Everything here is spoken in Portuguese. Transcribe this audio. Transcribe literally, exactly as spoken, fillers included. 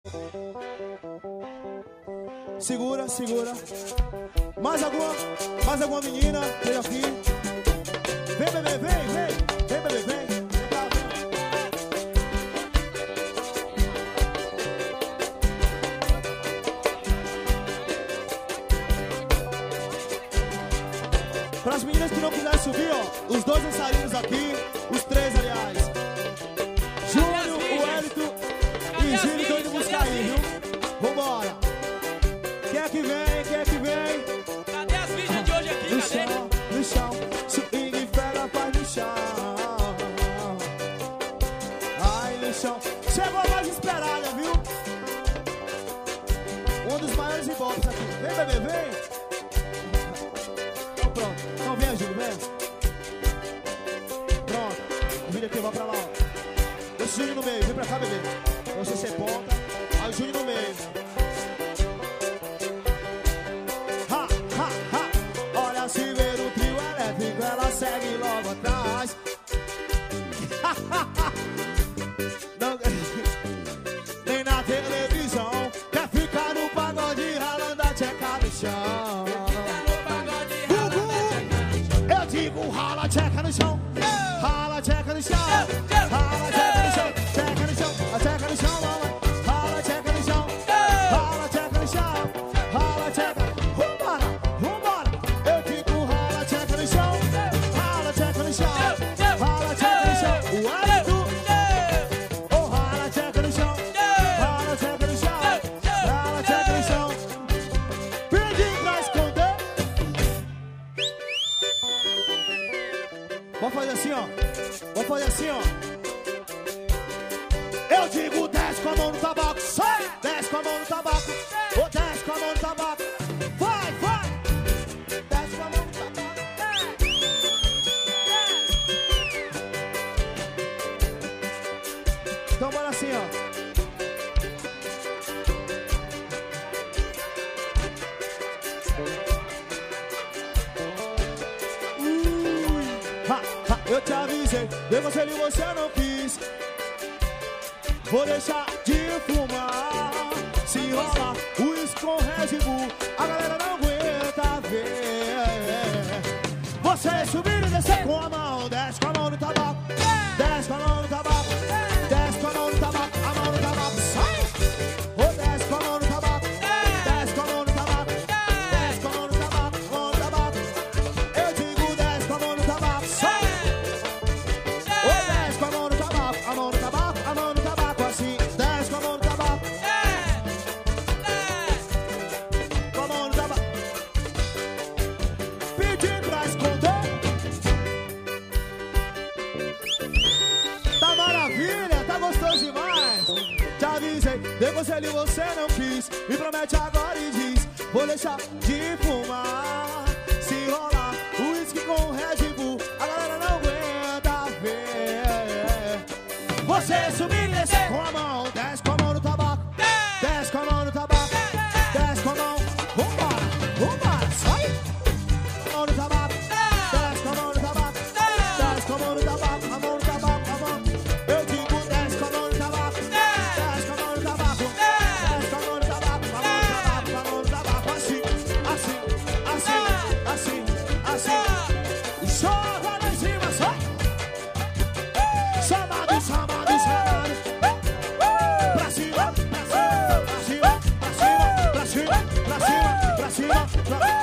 Segura, segura. Mais alguma, mais alguma menina? Veja aqui. Vem, bebê, vem, vem. Vem, bebê, vem. Vem cá, vem. Para as meninas que não quiserem subir, ó, os dois dançarinos aqui, os três, aliás. Júnior, o Hélito e Gil estão indo buscar aí, viu? Vambora. Quem é que vem? Quem é que vem? Cadê as virgens de hoje aqui? No Cadê? chão, no chão, swing fera faz no chão. Ai, no chão. Chegou a mais esperada, viu? Um dos maiores ibops aqui. Vem, bebê, vem. Então pronto. Então vem, Júlio, vem. Pronto. O vídeo aqui vai pra lá, ó. Deixa o Júlio no meio. Vem pra cá, bebê. Você ser ponta. Aí o Júlio no meio. Se ver o trio elétrico, ela segue logo atrás. Não, nem na televisão. Quer ficar no pagode ralando a tcheca no chão. Gugu, eu digo rala a tcheca no chão. Rala a tcheca no chão. Rala a tcheca no chão. Tcheca no chão. A tcheca no chão, mamãe. Rala a tcheca no chão. Rala a tcheca no chão. Rala a tcheca. Vamos fazer assim, ó. Vamos fazer assim, ó. Eu digo desce com a mão no tabaco. Sai! Desce com a mão no tabaco. Ou desce com a mão no tabaco. Vai, vai! Desce com a mão no tabaco. Então bora assim, ó. Eu te avisei, de você e você não quis. Vou deixar de fumar. Se rolar o uísque com Red Bull, a galera não aguenta ver. Você subir e descer com a mão. Desce com a mão no tabaco. Desce com a mão no tabaco. Desce com a mão no tabaco. A mão no tabaco, sai! Ou desce com a mão no tabaco. Desce com a mão no tabaco. Desce com a mão no tabaco. Mão no tabaco. Eu digo desce com a mão no tabaco, sai! Desce com a mão no tabaco, a mão no tabaco, a mão no tabaco, assim. Desce com a mão no tabaco. Com a mão no tabaco. Pedi pra esconder. Tá maravilha, tá gostoso demais. Te avisei, de você ali você não quis. Me promete agora e diz: vou deixar de fumar. Se rolar o uísque com Red Bull, a galera não aguenta ver. Você subir e descer com a mão. Desce com a mão no tabaco. Desce com a mão no tabaco. Desce com a mão. Vambora, vambora, sai. Mão no tabaco. Desce com a mão no tabaco. Desce com a mão no tabaco. A mão no tabaco, a mão. Eu digo desce com a mão no tabaco. Desce com a mão no tabaco. Desce com a mão no tabaco. A mão no tabaco, a mão no tabaco. Assim, assim, assim, assim, assim. Joga lá em cima, sai. Chamado, chamado, chamado. Pra cima, pra cima, pra cima, pra cima, pra cima, pra cima, pra cima, pra cima.